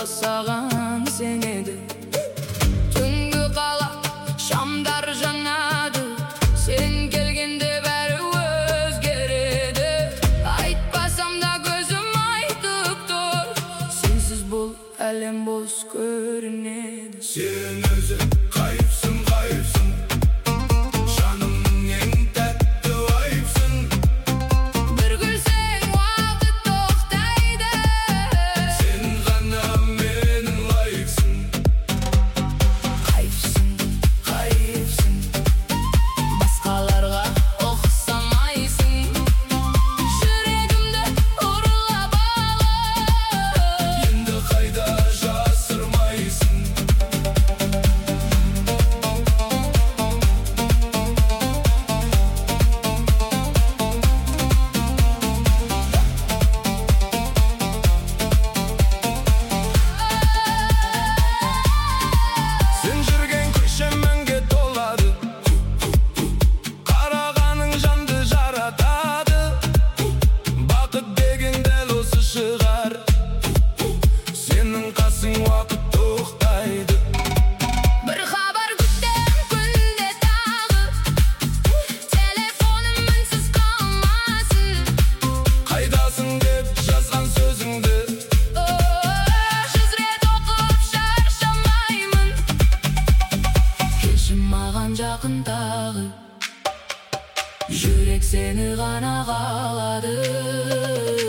саған сенеді. Түнгі қала шамдар жанады, сен келгенде бәрі өзгереді. Айтпасам да көзім айтып тұр, сенсіз бұл әлем бос көрінеді. Сен өзің қайыпсың, қайыпсың, жанымның ең тәтті айыпсың. Бір күлсең уақыт тоқтайды, Сен ғана менің лайықсың. қайыпсың, қайыпсың, басқаларға ұқсамайсың. Жүрегімді ұрлап алып, Енді қайда жасырмайсың. Сен жүрген көше мәңге толады, қарағаның жанды жаратады. Бақыт деген дәл осы шығар, сенің қасың уақыт тоқтайды. бір хабар күтем күнде тағы, телефоным үнсіз қалмасын. Қайдасың деп жазған сөзіңді, 100 рет оқып шаршамаймын. Келші маған жақын тағы, жүрек сені ғана қалады.